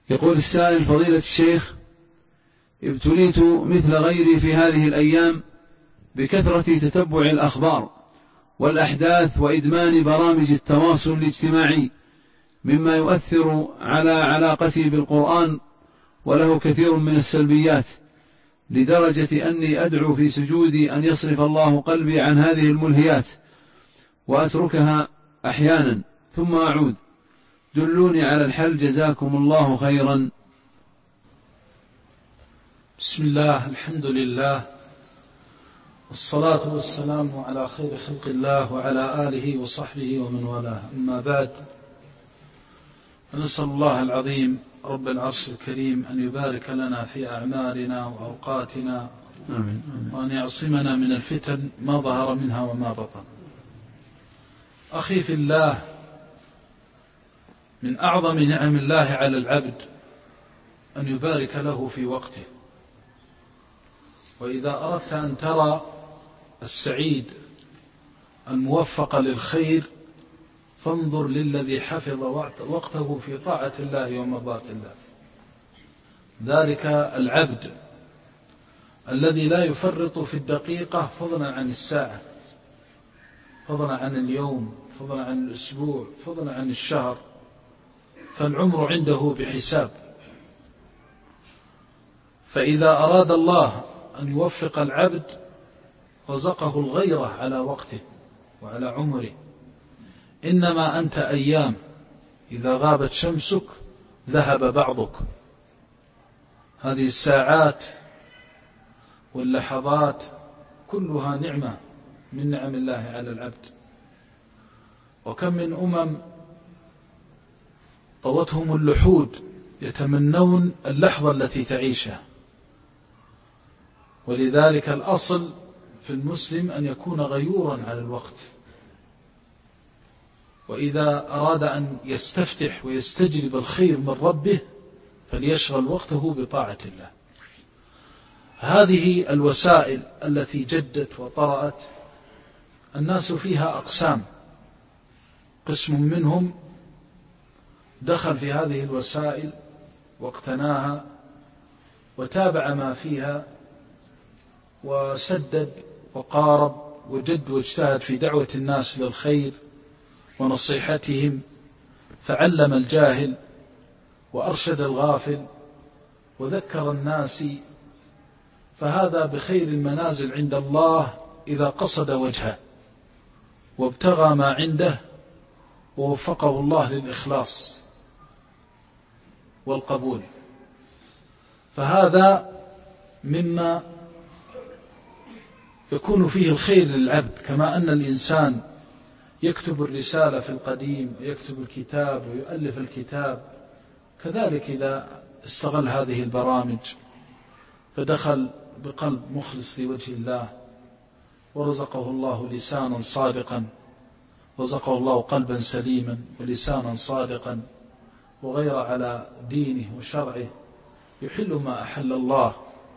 يقول السائل: فضيلة الشيخ، ابتليت مثل غيري في هذه الأيام بكثرة تتبع الأخبار والأحداث وإدمان برامج التواصل الاجتماعي، مما يؤثر على علاقتي بالقرآن وله كثير من السلبيات، لدرجة أني أدعو في سجودي أن يصرف الله قلبي عن هذه الملهيات وأتركها أحيانا ثم أعود. دلوني على الحل جزاكم الله خيرا. بسم الله، الحمد لله، والصلاة والسلام على خير خلق الله وعلى آله وصحبه ومن والاه، أما بعد، نسأل الله العظيم رب العرش الكريم أن يبارك لنا في أعمالنا وأوقاتنا، وأن يعصمنا من الفتن ما ظهر منها وما بطن. أخي في الله، من أعظم نعم الله على العبد أن يبارك له في وقته. وإذا أردت أن ترى السعيد الموفق للخير فانظر للذي حفظ وقته في طاعة الله ومرضاة الله. ذلك العبد الذي لا يفرط في الدقيقة فضلا عن الساعة، فضلا عن اليوم، فضلا عن الأسبوع، فضلا عن الشهر، فالعمر عنده بحساب. فإذا أراد الله أن يوفق العبد رزقه الغيرة على وقته وعلى عمره. إنما أنت أيام، إذا غابت شمسك ذهب بعضك. هذه الساعات واللحظات كلها نعمة من نعم الله على العبد. وكم من طوتهم اللحود يتمنون اللحظة التي تعيشها. ولذلك الأصل في المسلم أن يكون غيورا على الوقت، وإذا أراد أن يستفتح ويستجلب الخير من ربه فليشغل وقته بطاعة الله. هذه الوسائل التي جدت وطرأت الناس فيها أقسام. قسم منهم دخل في هذه الوسائل واقتناها وتابع ما فيها وسدد وقارب وجد واجتهد في دعوة الناس للخير ونصيحتهم، فعلم الجاهل وأرشد الغافل وذكر الناس. فهذا بخير المنازل عند الله إذا قصد وجهه وابتغى ما عنده ووفقه الله للإخلاص والقبول. فهذا مما يكون فيه الخير للعبد. كما أن الإنسان يكتب الرسالة في القديم ويكتب الكتاب ويؤلف الكتاب، كذلك إذا استغل هذه البرامج فدخل بقلب مخلص لوجه الله ورزقه الله لسانا صادقا، رزقه الله قلبا سليما ولسانا صادقا وغير على دينه وشرعه، يحل ما أحل الله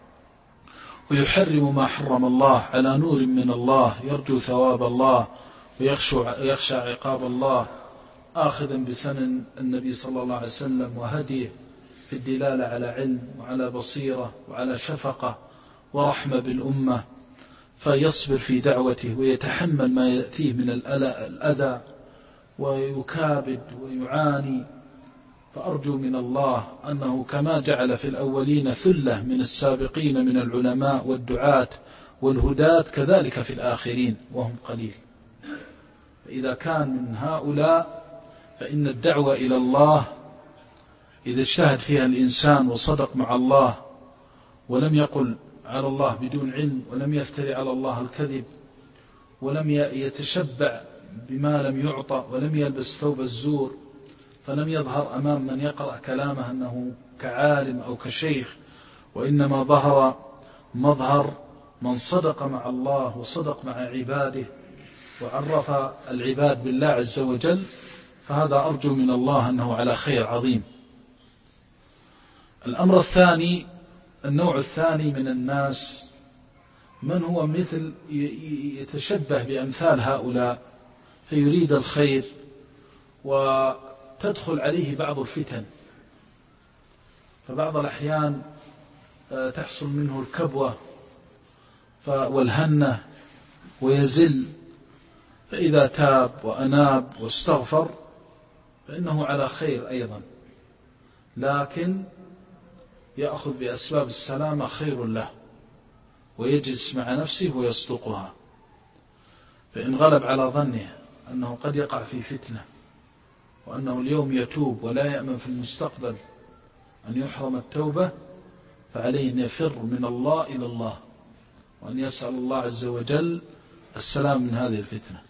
ويحرم ما حرم الله على نور من الله، يرجو ثواب الله ويخشى عقاب الله، آخذا بسنن النبي صلى الله عليه وسلم وهديه في الدلالة على علم وعلى بصيرة وعلى شفقة ورحمة بالأمة، فيصبر في دعوته ويتحمل ما يأتيه من الأذى ويكابد ويعاني. فأرجو من الله أنه كما جعل في الأولين ثلة من السابقين من العلماء والدعاة والهداة، كذلك في الآخرين وهم قليل. فإذا كان من هؤلاء فإن الدعوة إلى الله إذا اجتهد فيها الإنسان وصدق مع الله ولم يقل على الله بدون علم ولم يفتري على الله الكذب ولم يتشبع بما لم يعطى ولم يلبس ثوب الزور، فلم يظهر أمام من يقرأ كلامه أنه كعالم أو كشيخ، وإنما ظهر مظهر من صدق مع الله وصدق مع عباده وعرف العباد بالله عز وجل، فهذا أرجو من الله أنه على خير عظيم. الأمر الثاني، النوع الثاني من الناس من هو مثل يتشبه بأمثال هؤلاء فيريد الخير وتدخل عليه بعض الفتن فبعض الأحيان تحصل منه الكبوة والهنة ويزل، فإذا تاب وأناب واستغفر فإنه على خير أيضا، لكن يأخذ بأسباب السلامة خير له، ويجلس مع نفسه ويصدقها. فإن غلب على ظنه أنه قد يقع في فتنة وأنه اليوم يتوب ولا يأمن في المستقبل أن يحرم التوبة، فعليه أن يفر من الله إلى الله، وأن يسأل الله عز وجل السلام من هذه الفتنة.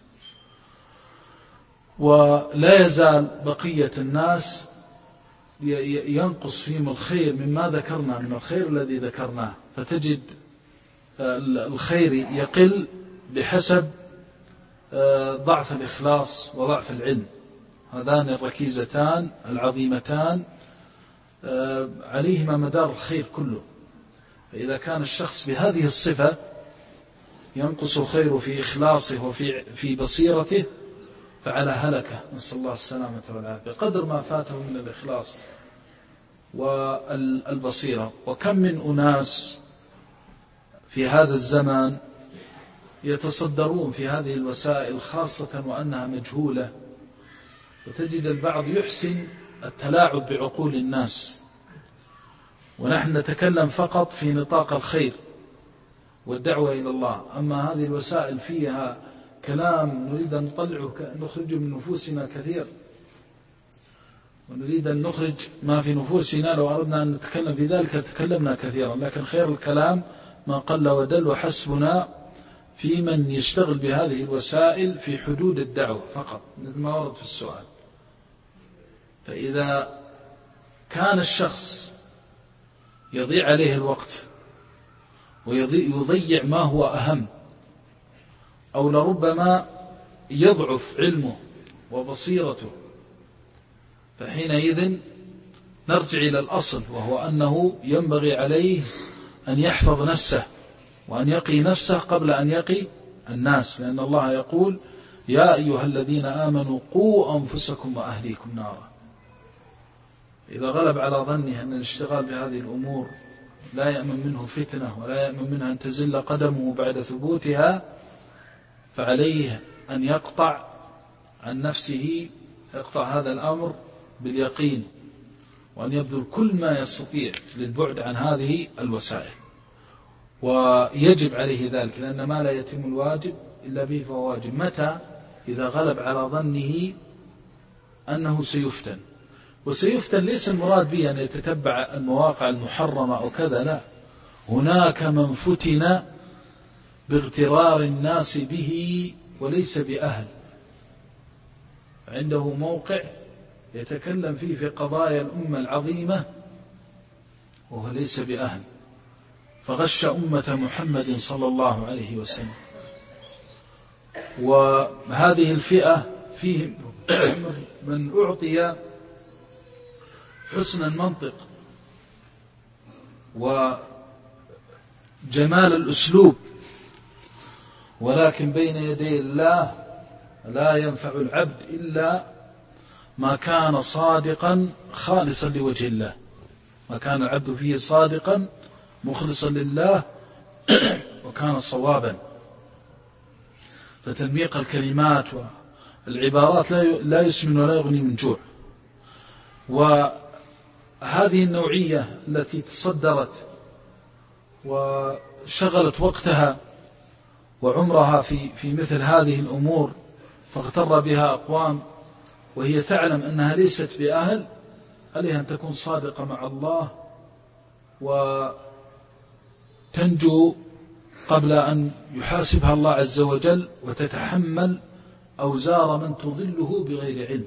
ولا يزال بقية الناس ينقص فيهم الخير مما ذكرنا من الخير الذي ذكرناه، فتجد الخير يقل بحسب ضعف الإخلاص وضعف العلم، هذان الركيزتان العظيمتان عليهما مدار الخير كله. فإذا كان الشخص بهذه الصفة ينقص الخير في إخلاصه وفي بصيرته فعلى هلكة، نسأل الله السلامة والعافية، قدر ما فاته من الإخلاص والبصيرة. وكم من أناس في هذا الزمان يتصدرون في هذه الوسائل خاصة وأنها مجهولة، وتجد البعض يحسن التلاعب بعقول الناس، ونحن نتكلم فقط في نطاق الخير والدعوة إلى الله. أما هذه الوسائل فيها كلام نريد أن نطلعه نخرجه من نفوسنا كثير، ونريد أن نخرج ما في نفوسنا، لو أردنا أن نتكلم في ذلك تكلمنا كثيرا، لكن خير الكلام ما قل ودل، وحسبنا في من يشتغل بهذه الوسائل في حدود الدعوة فقط مثل ما ورد في السؤال. فإذا كان الشخص يضيع عليه الوقت ويضيع ما هو أهم، أو لربما يضعف علمه وبصيرته، فحينئذ نرجع إلى الأصل، وهو أنه ينبغي عليه أن يحفظ نفسه وأن يقي نفسه قبل أن يقي الناس، لأن الله يقول يا أيها الذين آمنوا قوا أنفسكم وأهليكم نارا. إذا غلب على ظنه أن الاشتغال بهذه الأمور لا يأمن منه فتنة ولا يأمن منها أن تزل قدمه بعد ثبوتها، فعليه أن يقطع عن نفسه، يقطع هذا الأمر باليقين، وأن يبذل كل ما يستطيع للبعد عن هذه الوسائل، ويجب عليه ذلك، لأن ما لا يتم الواجب إلا به فهو واجب. متى؟ إذا غلب على ظنه أنه سيفتن. وسيفتن ليس المراد به أن يتتبع المواقع المحرمة أو كذا، لا، هناك من فتن باغترار الناس به وليس بأهل، عنده موقع يتكلم فيه في قضايا الأمة العظيمة وهو ليس بأهل، فغش أمة محمد صلى الله عليه وسلم. وهذه الفئة فيهم من أعطي حسن المنطق وجمال الأسلوب، ولكن بين يدي الله لا ينفع العبد إلا ما كان صادقا خالصا لوجه الله، ما كان العبد فيه صادقا مخلصا لله وكان صوابا. فتنميق الكلمات والعبارات لا يسمن ولا يغني من جوع. وهذه النوعية التي تصدرت وشغلت وقتها وعمرها في مثل هذه الأمور، فاغتر بها أقوام وهي تعلم أنها ليست بأهل، عليها أن تكون صادقة مع الله وتنجو قبل أن يحاسبها الله عز وجل، وتتحمل أوزار من تضله بغير علم،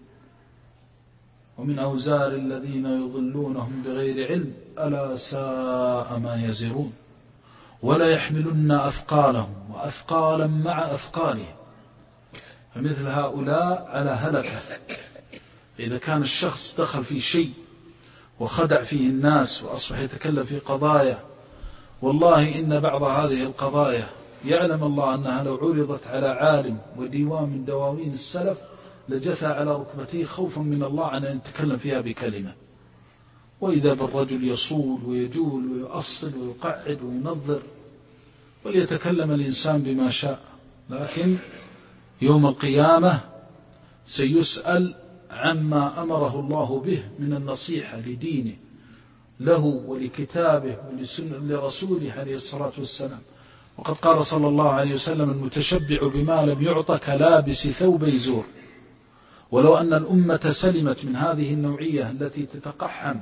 ومن أوزار الذين يضلونهم بغير علم ألا ساء ما يزرون، ولا يحملن أثقالهم وأثقالا مع أثقالهم. فمثل هؤلاء على هلكة. إذا كان الشخص دخل في شيء وخدع فيه الناس وأصبح يتكلم في قضايا، والله إن بعض هذه القضايا يعلم الله أنها لو عرضت على عالم وديوان من دواوين السلف لجثى على ركبتيه خوفا من الله أن يتكلم فيها بكلمة، وإذا بالرجل يصول ويجول ويؤصل ويقعد وينظر، وليتكلم الإنسان بما شاء، لكن يوم القيامة سيسأل عما أمره الله به من النصيحة لدينه له ولكتابه ولرسوله عليه الصلاة والسلام. وقد قال صلى الله عليه وسلم: المتشبع بما لم يعط كلابس ثوبي زور. ولو أن الأمة سلمت من هذه النوعية التي تتقحم،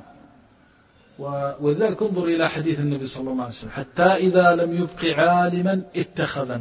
ولذلك انظر إلى حديث النبي صلى الله عليه وسلم: حتى إذا لم يبق عالما اتخذ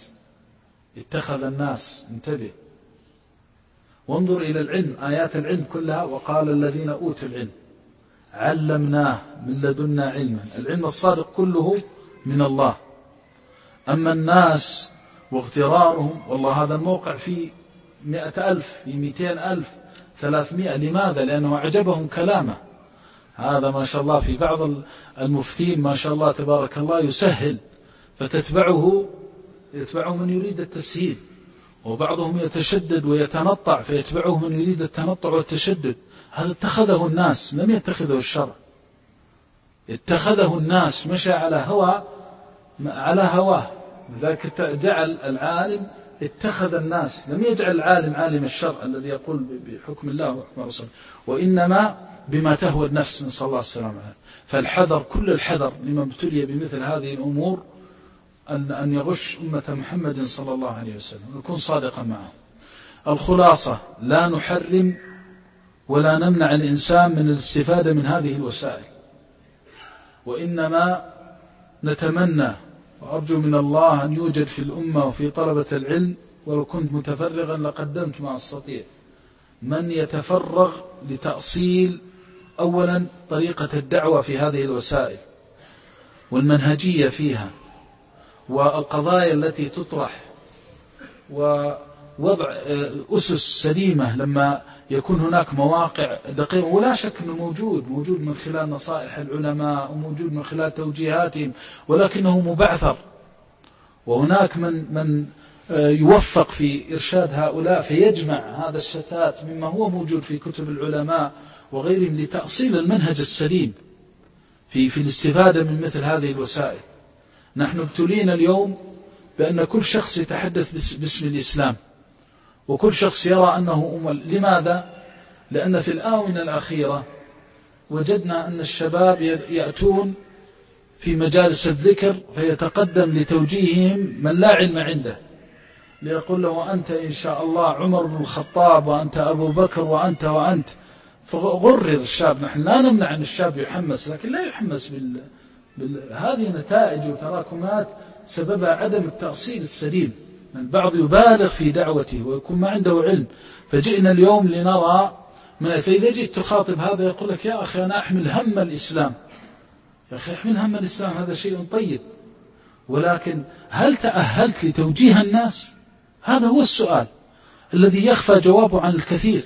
الناس. انتبه، وانظر إلى العلم، آيات العلم كلها: وقال الذين أوتوا العلم علمناه من لدنا علما. العلم الصادق كله من الله. أما الناس واغترارهم، والله هذا الموقع فيه 100,000 في 200,000 300. لماذا؟ لأنه أعجبهم كلامه. هذا ما شاء الله في بعض المفتين ما شاء الله تبارك الله يسهل، فتتبعه من يريد التسهيل، وبعضهم يتشدد ويتنطع فيتبعه من يريد التنطع والتشدد. هذا اتخذه الناس، لم يتخذه الشرع. اتخذه الناس، مشى على هواه. لذلك جعل العالم اتخذ الناس، لم يجعل العالم عالم الشرع الذي يقول بحكم الله وحكم رسوله، وإنما بما تهوى النفس، نسأل الله السلامة. فالحذر، كل الحذر لمن ابتلي بمثل هذه الأمور أن يغش أمة محمد صلى الله عليه وسلم ويكون صادقا معه. الخلاصة: لا نحرم ولا نمنع الإنسان من الاستفادة من هذه الوسائل، وإنما نتمنى وأرجو من الله أن يوجد في الأمة وفي طلبة العلم، ولو كنت متفرغا لقدمت ما أستطيع، من يتفرغ لتأصيل أولا طريقة الدعوة في هذه الوسائل والمنهجية فيها والقضايا التي تطرح، ووضع أسس سليمة لما يكون هناك مواقع دقيقة. ولا شك أنه موجود من خلال نصائح العلماء وموجود من خلال توجيهاتهم، ولكنه مبعثر. وهناك من يوفق في إرشاد هؤلاء فيجمع هذا الشتات مما هو موجود في كتب العلماء وغيرهم لتأصيل المنهج السليم في الاستفادة من مثل هذه الوسائل. نحن ابتلينا اليوم بأن كل شخص يتحدث باسم الإسلام، وكل شخص يرى أنه لماذا؟ لأن في الآونة الأخيرة وجدنا أن الشباب يأتون في مجالس الذكر فيتقدم لتوجيههم من لا علم عنده، ليقول له: أنت إن شاء الله عمر بن الخطاب، وأنت أبو بكر، وأنت. فغرر الشاب. نحن لا نمنع أن الشاب يحمس، لكن لا يحمس هذه نتائج وتراكمات سببها عدم التأصيل السليم. البعض يبالغ في دعوته ويكون ما عنده علم. فجئنا اليوم لنرى فإذا جئت تخاطب هذا يقول لك: يا أخي أنا أحمل هم الإسلام. يا أخي أحمل هم الإسلام، هذا شيء طيب، ولكن هل تأهلت لتوجيه الناس؟ هذا هو السؤال الذي يخفى جوابه عن الكثير،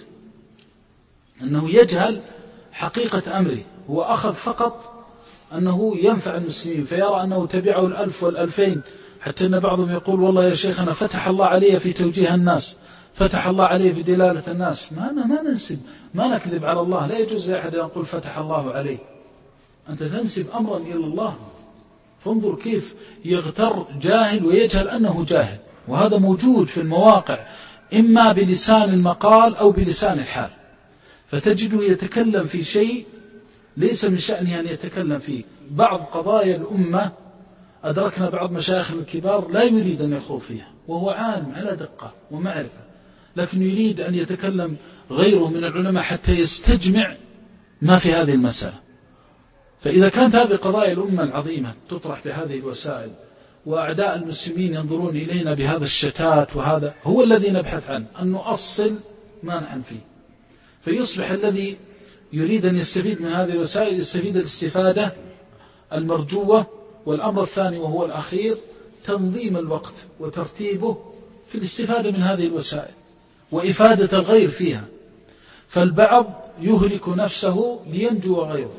أنه يجهل حقيقة أمره. هو أخذ فقط أنه ينفع المسلمين، فيرى أنه تبعه 1000 وال2000، حتى أن بعضهم يقول: والله يا شيخنا فتح الله عليه في توجيه الناس، فتح الله عليه في دلالة الناس. ما ننسب، ما نكذب على الله. لا يجوز لأحد أن يقول فتح الله عليه. أنت تنسب أمرا إلى الله. فانظر كيف يغتر جاهل ويجهل أنه جاهل. وهذا موجود في المواقع، إما بلسان المقال أو بلسان الحال. فتجده يتكلم في شيء ليس من شأنه أن يتكلم فيه. بعض قضايا الأمة أدركنا بعض مشايخ الكبار لا يريد أن يخوض فيها، وهو عالم على دقة ومعرفة، لكن يريد أن يتكلم غيره من العلماء حتى يستجمع ما في هذه المسألة. فإذا كانت هذه قضايا الأمة العظيمة تطرح بهذه الوسائل، وأعداء المسلمين ينظرون إلينا بهذا الشتات، وهذا هو الذي نبحث عنه، أن نؤصل ما نحن فيه. فيصبح الذي يريد أن يستفيد من هذه الوسائل يستفيد الاستفادة المرجوة. والأمر الثاني وهو الأخير تنظيم الوقت وترتيبه في الاستفادة من هذه الوسائل وإفادة الغير فيها. فالبعض يهلك نفسه لينجو غيره،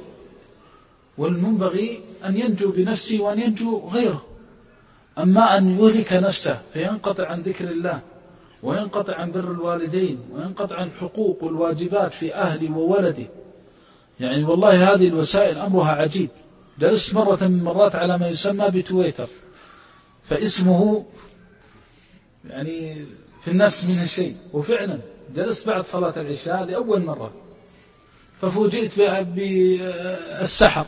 والمنبغي أن ينجو بنفسه وأن ينجو غيره. أما أن يهلك نفسه فينقطع عن ذكر الله، وينقطع عن بر الوالدين، وينقطع عن الحقوق والواجبات في أهله وولده، يعني والله هذه الوسائل أمرها عجيب. جلست مرة من مرات على ما يسمى بتويتر، فاسمه يعني في النفس من الشيء، وفعلا جلست بعد صلاة العشاء لأول مرة ففوجئت بالسحر،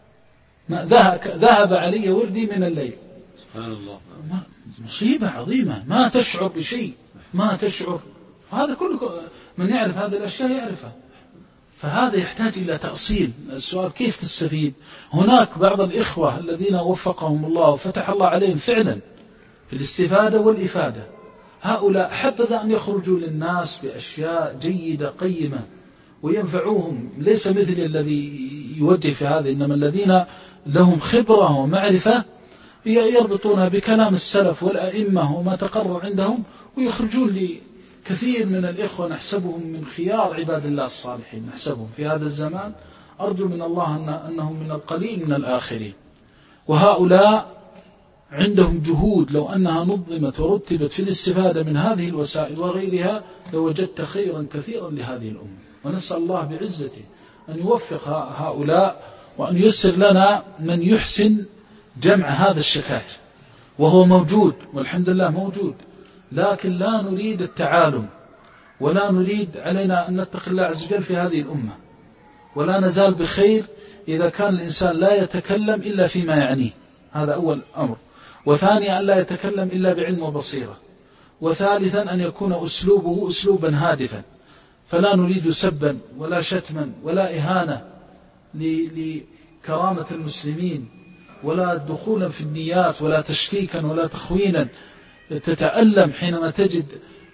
ذهب علي وردي من الليل. سبحان الله، مصيبة عظيمة، ما تشعر بشيء، ما تشعر. هذا كله من يعرف هذه الأشياء يعرفها، فهذا يحتاج إلى تأصيل. السؤال كيف تستفيد؟ هناك بعض الإخوة الذين وفقهم الله وفتح الله عليهم فعلا في الاستفادة والإفادة، هؤلاء حبذا أن يخرجوا للناس بأشياء جيدة قيمة وينفعوهم، ليس مثل الذي يوجه في هذا، إنما الذين لهم خبرة ومعرفة يربطونها بكلام السلف والأئمة وما تقرر عندهم، ويخرجون لكثير من الإخوة نحسبهم من خيار عباد الله الصالحين، نحسبهم في هذا الزمان، أرجو من الله أنهم من القليل من الآخرين. وهؤلاء عندهم جهود لو أنها نظمت ورتبت في الاستفادة من هذه الوسائل وغيرها لوجدت خيرا كثيرا لهذه الأمة. ونسأل الله بعزته أن يوفق هؤلاء وأن ييسر لنا من يحسن جمع هذا الشتات، وهو موجود والحمد لله موجود، لكن لا نريد التعالم، ولا نريد علينا أن نتقي الله عز وجل في هذه الأمة، ولا نزال بخير إذا كان الإنسان لا يتكلم إلا فيما يعنيه. هذا أول أمر. وثانيا أن لا يتكلم إلا بعلم وبصيرة. وثالثا أن يكون أسلوبه أسلوبا هادفا، فلا نريد سبا ولا شتما ولا إهانة لكرامة المسلمين، ولا دخولا في النيات ولا تشكيكا ولا تخوينا. تتألم حينما تجد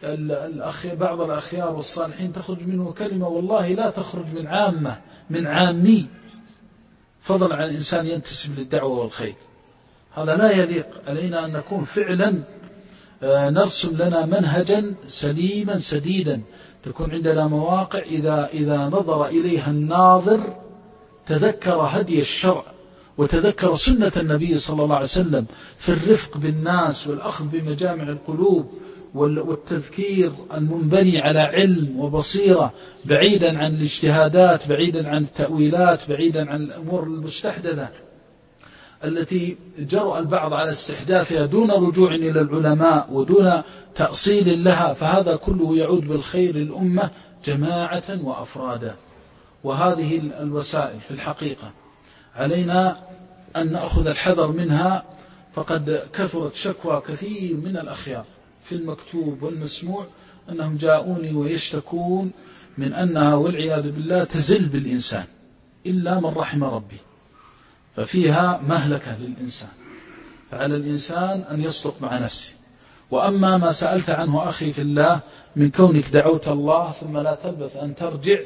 بعض الأخيار والصالحين تخرج منه كلمة والله لا تخرج من عامي، فضلا عن إنسان ينتسب للدعوة والخير. هذا لا يليق علينا أن نكون فعلا نرسم لنا منهجا سليما سديدا، تكون عندنا مواقع إذا نظر إليها الناظر تذكر هدي الشرع وتذكر سنة النبي صلى الله عليه وسلم في الرفق بالناس والأخذ بمجامع القلوب والتذكير المنبني على علم وبصيرة، بعيدا عن الاجتهادات، بعيدا عن التأويلات، بعيدا عن الأمور المستحدثة التي جرأ البعض على استحداثها دون رجوع إلى العلماء ودون تأصيل لها. فهذا كله يعود بالخير للأمة جماعة وأفرادا. وهذه الوسائل في الحقيقة علينا أن نأخذ الحذر منها، فقد كثرت شكوى كثير من الأخيار في المكتوب والمسموع أنهم جاءوني ويشتكون من أنها والعياذ بالله تزل بالإنسان إلا من رحم ربي، ففيها مهلكة للإنسان. فعلى الإنسان أن يصدق مع نفسه. وأما ما سألت عنه أخي في الله من كونك دعوت الله ثم لا تلبث أن ترجع،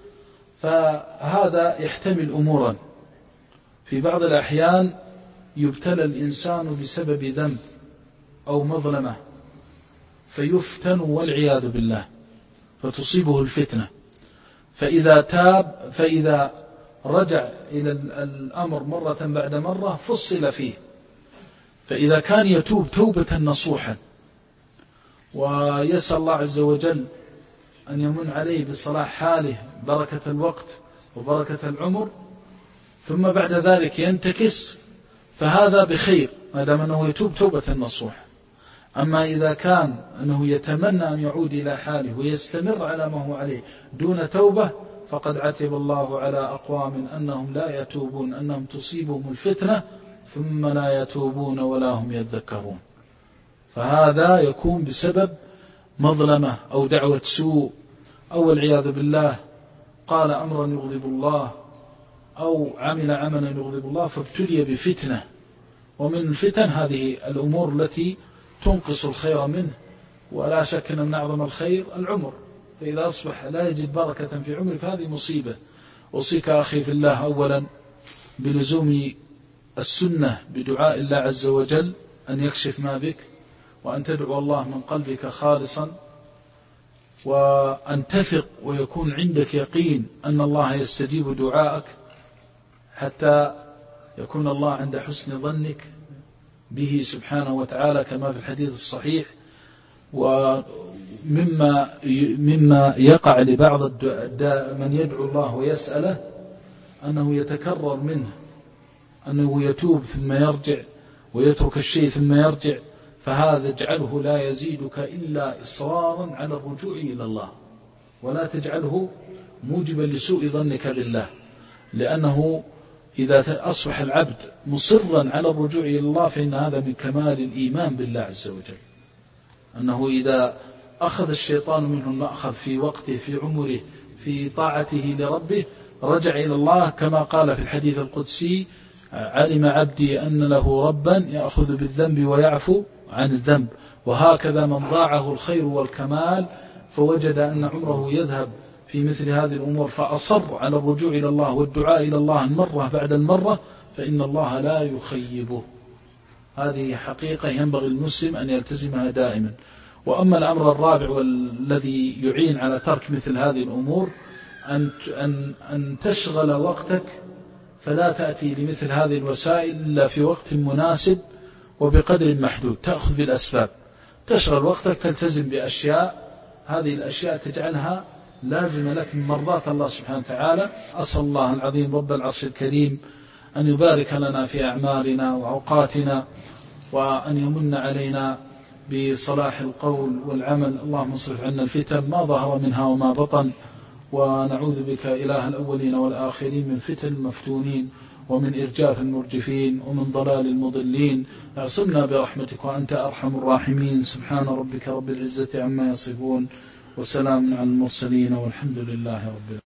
فهذا يحتمل أمورا. في بعض الأحيان يبتلى الإنسان بسبب ذنب أو مظلمة فيفتن والعياذ بالله فتصيبه الفتنة، فإذا تاب، فإذا رجع إلى الأمر مرة بعد مرة فصل فيه. فإذا كان يتوب توبة نصوحا ويسأل الله عز وجل أن يمن عليه بصلاح حاله، بركة الوقت وبركة العمر، ثم بعد ذلك ينتكس، فهذا بخير ما دام أنه يتوب توبة نصوحا. أما إذا كان أنه يتمنى أن يعود إلى حاله ويستمر على ما هو عليه دون توبة، فقد عتب الله على أقوام أنهم لا يتوبون، أنهم تصيبهم الفتنة ثم لا يتوبون ولا هم يذكرون. فهذا يكون بسبب مظلمة أو دعوة سوء أو العياذ بالله قال أمرا يغضب الله أو عمل عملا يغضب الله فابتلي بفتنة. ومن الفتن هذه الأمور التي تنقص الخير منه، ولا شك أن من أعظم الخير العمر، فإذا أصبح لا يجد بركة في عمره فهذه مصيبة. أوصيك أخي في الله أولا بلزوم السنة بدعاء الله عز وجل أن يكشف ما بك، وأن تدعو الله من قلبك خالصا، وأن تثق ويكون عندك يقين أن الله يستجيب دعائك، حتى يكون الله عند حسن ظنك به سبحانه وتعالى كما في الحديث الصحيح. ومما يقع لبعض من يدعو الله ويسأله أنه يتكرر منه، أنه يتوب ثم يرجع ويترك الشيء ثم يرجع، فهذا اجعله لا يزيدك إلا إصرارا على الرجوع إلى الله، ولا تجعله موجبا لسوء ظنك بالله، لأنه إذا أصبح العبد مصرا على الرجوع إلى الله فإن هذا من كمال الإيمان بالله عز وجل، أنه إذا أخذ الشيطان منه المأخذ في وقته في عمره في طاعته لربه رجع إلى الله، كما قال في الحديث القدسي: علم عبدي أن له ربا يأخذ بالذنب ويعفو عن الذنب. وهكذا من ضاعه الخير والكمال فوجد أن عمره يذهب في مثل هذه الأمور فأصر على الرجوع إلى الله والدعاء إلى الله المرة بعد المرة، فإن الله لا يخيبه. هذه حقيقة ينبغي المسلم أن يلتزمها دائما. وأما الأمر الرابع والذي يعين على ترك مثل هذه الأمور أن تشغل وقتك، فلا تأتي لمثل هذه الوسائل إلا في وقت مناسب وبقدر محدود، تأخذ بالأسباب، تشغل وقتك، تلتزم بأشياء، هذه الأشياء تجعلها لازم لك من مرضات الله سبحانه وتعالى. أسأل الله العظيم رب العرش الكريم أن يبارك لنا في أعمالنا وأوقاتنا، وأن يمن علينا بصلاح القول والعمل. اللهم اصرف عنا الفتن ما ظهر منها وما بطن، ونعوذ بك إله الأولين والآخرين من فتن المفتونين، ومن إرجاف المرجفين، ومن ضلال المضلين. اعصمنا برحمتك وأنت أرحم الراحمين. سبحان ربك رب العزة عما يصفون، وسلام على المرسلين، والحمد لله رب العالمين.